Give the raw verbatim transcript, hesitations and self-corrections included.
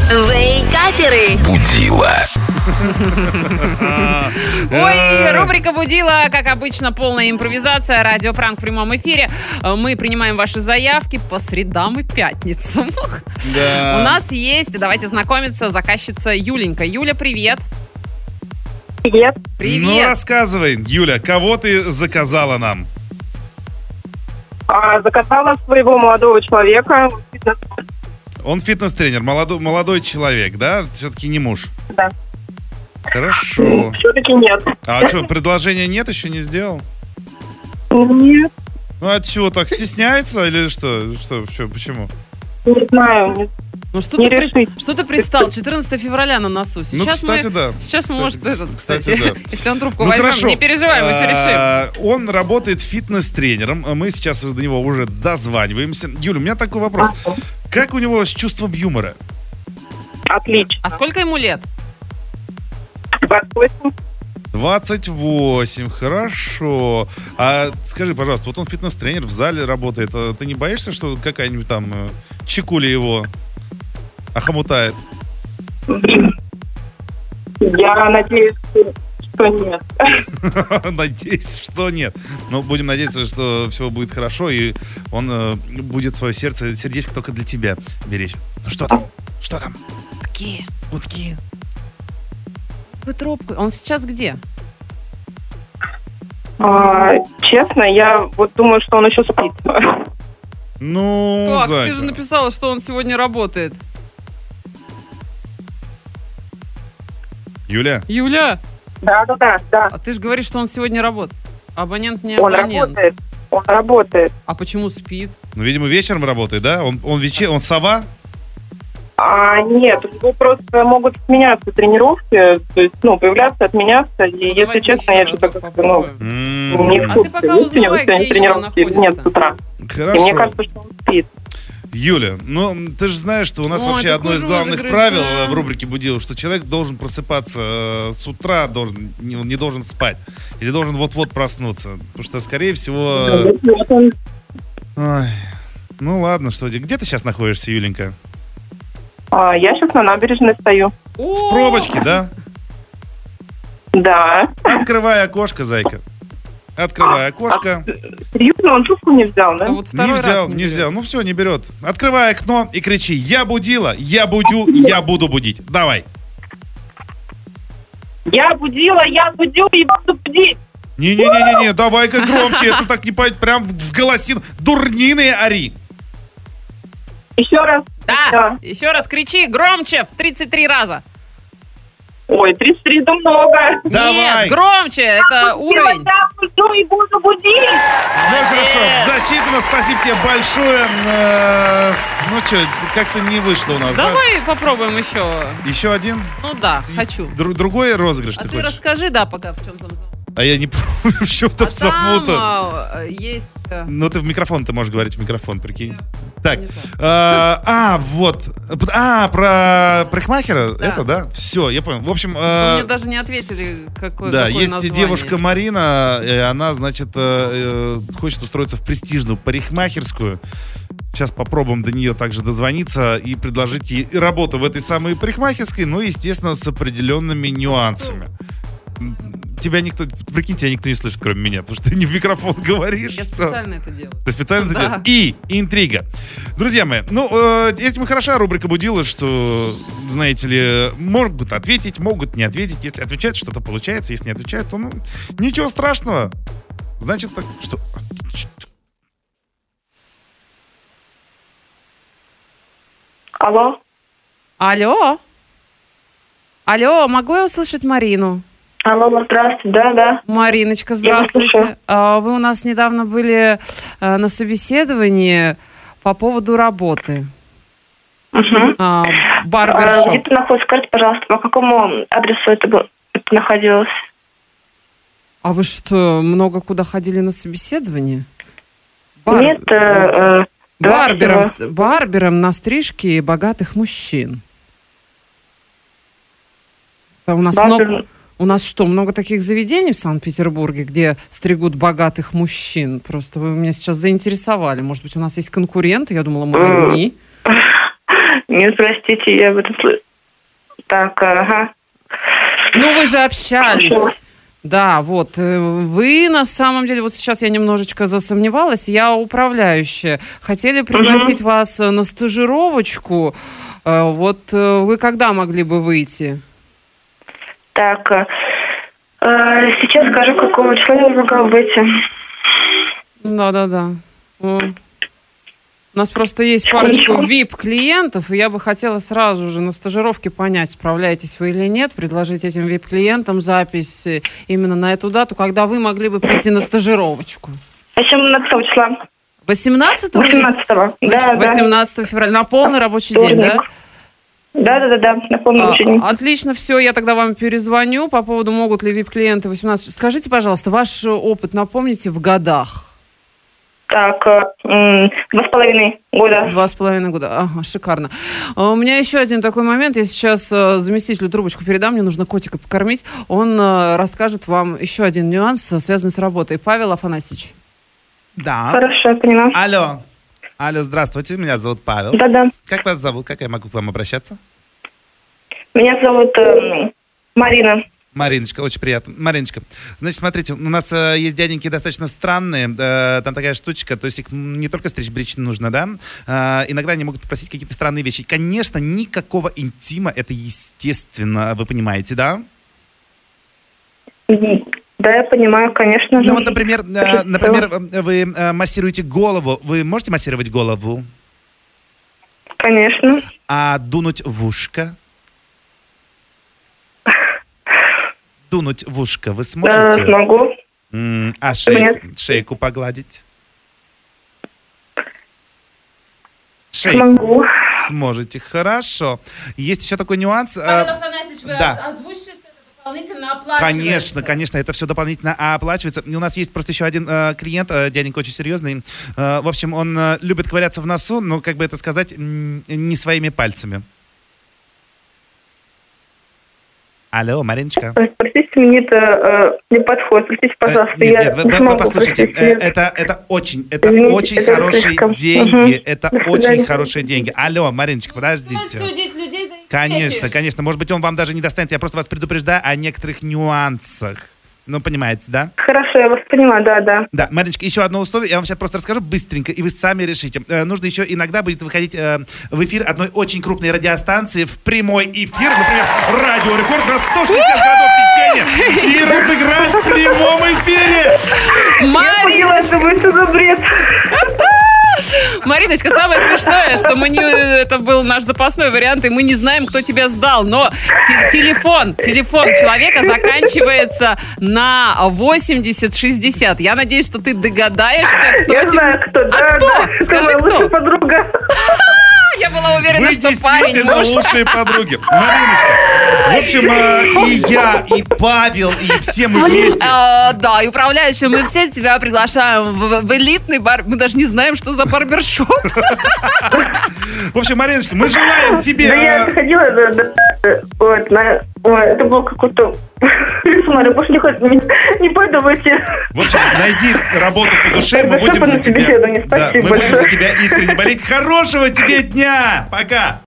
Вейкаперы. Будила. Ой, рубрика «Будила», как обычно, полная импровизация, радиопранк в прямом эфире. Мы принимаем ваши заявки по средам и пятницам. Да. У нас есть, давайте знакомиться, заказчица Юленька. Юля, привет. Привет. Привет. Ну, рассказывай, Юля, кого ты заказала нам? А, заказала своего молодого человека. Он фитнес-тренер, молодой, молодой человек, да? Все-таки не муж. Да. Хорошо. Все-таки нет. А что, предложения нет, еще не сделал? Нет, Ну, а что, так стесняется или что? Что, что, почему? не знаю. Не, Ну что не ты, при- решить. что ты пристал? четырнадцатого февраля на носу. Сейчас ну, кстати, мы, да. Сейчас мы, Кстати, может, этот, кстати, кстати, да. если он трубку Ну, возьмем, хорошо. не переживай, мы все решим. А, Он работает фитнес-тренером. Мы сейчас до него уже дозваниваемся. Юля, у меня такой вопрос. Как у него с чувством юмора? Отлично. А сколько ему лет? двадцать восемь. двадцать восемь, хорошо. А скажи, пожалуйста, вот он фитнес-тренер, в зале работает. А ты не боишься, что какая-нибудь там э, чекуля его охомутает? Я надеюсь, что нет. Надеюсь, что нет. Но будем надеяться, что все будет хорошо, и он э, будет свое сердце, сердечко только для тебя беречь. Ну что там? Что там? Какие? Утки. Вы трубку. Он сейчас где? А, честно, я вот думаю, что он еще спит. Ну, Как? зайка. Ты же написала, что он сегодня работает. Юля, Юля, Да, да, да, да. а ты же говоришь, что он сегодня работает. Абонент не Он абонент. работает. Он работает. А почему спит? ну, видимо, вечером работает, да? Он, он, вечер... он сова? А нет, у него просто могут сменяться тренировки, то есть, ну, появляться, отменяться. И, Ну, если давайте честно, еще я разок что-то как-то, ну, попробуем. М, не в А курсе. ты пока Есть у него узнавай, сегодня где тренировки или нет находится. с утра. Хорошо. И мне кажется, что он спит. Юля, ну ты же знаешь, что у нас Ой, вообще такой одно из главных розыгрыш, правил да. э, в рубрике «Будил», что человек должен просыпаться э, с утра, должен, не, не должен спать. Или должен вот-вот проснуться. Потому что, скорее всего... э, Вот он. ой, ну ладно, что, где ты сейчас находишься, Юленька? А, я сейчас на набережной стою. В пробочке, да? Да. Открывай окошко, зайка. Открывай окошко. Серьезно, он трубку не взял, да? А вот второй Не раз взял, не берет. взял. Ну все, не берет. Открывай окно и кричи: «Я будила, я будю, я буду будить». Давай. Я будила, я будю и буду будить. Не-не-не-не, давай-ка громче, это так не пойдет, прям в голосин. Дурнины ори. Еще раз. Да, Да. еще раз кричи громче в тридцать три раза. Ой, тридцать три это много. Давай. Нет, громче, это уровень. Я буду и буду будить. Ну хорошо, засчитано, спасибо тебе большое. Э, Ну что, как-то не вышло у нас, Давай попробуем еще. да? Еще один? Ну да, хочу. Дру- другой розыгрыш А ты ты хочешь? расскажи, да, пока в чем там. А я не помню, в чем там А там замута. а, есть... э, Ну ты в микрофон, ты можешь говорить в микрофон, прикинь. Так, не то. а, а, вот. А, про парикмахера? Да. Это, да? Все, я понял. В общем, Вы э, мне даже не ответили, какое, да, какое есть название. девушка Марина, и она, значит, э, э, хочет устроиться в престижную парикмахерскую. Сейчас попробуем до нее также дозвониться и предложить ей работу в этой самой парикмахерской, но, естественно, с определенными нюансами. Тебя никто, прикинь, тебя никто не слышит, кроме меня, потому что ты не в микрофон говоришь. Я специально это делаю. Ты специально это Да. делаешь? И интрига. Друзья мои, ну, э, этим и хороша рубрика «Будила», что, знаете ли, могут ответить, могут не ответить. Если отвечают, что-то получается. Если не отвечают, то, ну, ничего страшного. Значит, так, что... Алло. Алло? Алло, могу я услышать Марину? Алло, здравствуйте, да, да. Мариночка, Я вас здравствуйте. слушаю. А, Вы у нас недавно были э, на собеседовании по поводу работы. Угу. А, А, где Барбершоп. это находится? Скажите, пожалуйста, по какому адресу это, было, это находилось? А вы что, много куда ходили на собеседование? Бар- Нет, э, э, да, Барбером, всего. с- барбером на стрижке богатых мужчин. Да, у нас Барбер- много... У нас что, много таких заведений в Санкт-Петербурге, где стригут богатых мужчин? Просто вы меня сейчас заинтересовали. Может быть, у нас есть конкуренты? Я думала, мы М. одни. Нет, простите, я в этом слышу. Так, ага. Ну, вы же общались. Хорошо. Да, вот. э, Вы на самом деле, вот сейчас я немножечко засомневалась, я управляющая. Хотели пригласить вас э, на стажировочку. Э, Вот э, вы когда могли бы выйти? Так, э, э, сейчас скажу, какого числа я могла выйти. Да-да-да. О. У нас просто есть Секундочку. парочку ви ай пи-клиентов, и я бы хотела сразу же на стажировке понять, справляетесь вы или нет, предложить этим ви ай пи-клиентам запись э, именно на эту дату, когда вы могли бы прийти на стажировочку. восемнадцатого числа. восемнадцатого? восемнадцатого. Да, да. восемнадцатого февраля. На полный рабочий день, да? Вторник. Да, да, да, да, на полный А, рабочий день. Отлично, все, я тогда вам перезвоню по поводу, могут ли ви ай пи-клиенты восемнадцать. Скажите, пожалуйста, ваш опыт напомните в годах? Так, э, м, два с половиной года. Два с половиной года. Ага, шикарно. А У меня еще один такой момент. Я сейчас э, заместителю трубочку передам. Мне нужно котика покормить. Он э, расскажет вам еще один нюанс, э, связанный с работой. Павел Афанасьевич. Да. Хорошо, я поняла. Алло. Алло, здравствуйте, меня зовут Павел. Да-да. Как вас зовут? Как я могу к вам обращаться? Меня зовут э, Марина. Мариночка, очень приятно. Мариночка, значит, смотрите, у нас э, есть дяденьки достаточно странные, э, там такая штучка, то есть их не только стричь бричь нужно, да, э, иногда они могут попросить какие-то странные вещи. Конечно, никакого интима, это естественно, вы понимаете, да? Да, я понимаю, конечно же. Ну вот, например, э, например, э, вы э, массируете голову, вы можете массировать голову, Конечно. а дунуть в ушко? Дунуть в ушко вы Да, сможете? смогу. М, А шейку, Нет. шейку погладить? Шейку Смогу. сможете, хорошо. Есть еще такой нюанс. Павел э, Афанасьевич, вы да. озвучите, что это дополнительно оплачивается? Конечно, конечно, это все дополнительно оплачивается. И у нас есть просто еще один э, клиент, э, дяденька очень серьезный. Э, в общем, он э, любит ковыряться в носу, но, как бы это сказать, м, не своими пальцами. Алло, Мариночка. Ой, Простите, мне это э, не подходит. Простите, Э, пожалуйста, Нет, я нет, вы, не вы- смогу, вы послушайте, простите, э, нет. это, это очень, это Извините, очень это хорошие слишком. деньги, Мгм. это До очень свидания. хорошие деньги. Алло, Мариночка, Стоит подождите. судить людей за их Конечно, фетиш. конечно. Может быть, он вам даже не достанется. Я просто вас предупреждаю о некоторых нюансах. Ну, понимаете, да? Хорошо, я вас поняла, да, да. Да, Мариночка, еще одно условие. Я вам сейчас просто расскажу быстренько, и вы сами решите. Э, нужно еще иногда будет выходить э, в эфир одной очень крупной радиостанции в прямой эфир, например, Радио Рекорд на сто шестьдесят городов вещания, и разыграть в прямом эфире. Я Марина, поняла, что вы что за бред. Мариночка, самое смешное, что мы не, это был наш запасной вариант, и мы не знаем, кто тебя сдал, но те- телефон, телефон человека заканчивается на восемьдесят шестьдесят. Я надеюсь, что ты догадаешься, кто Я тебе... знаю, кто, да, А кто? да. Это Скажи, моя кто? лучшая подруга. Я была уверена, Вы что парень действительно муж. лучшие подруги. Мариночка, в общем, э, и я, и Павел, и все мы вместе. А, да, и управляющая, мы все тебя приглашаем в, в элитный бар. Мы даже не знаем, что за барбершоп. В общем, Мариночка, мы желаем тебе... Да я э, сходила, да, да, вот, на... Ой, это был какой-то... Смотри, больше не, хоть- не, не пойду в эти... В общем, найди работу по душе, мы Спасибо будем за за тебя, собеседование, да, мы спасибо будем за большое. тебя искренне болеть. Хорошего тебе дня! Пока!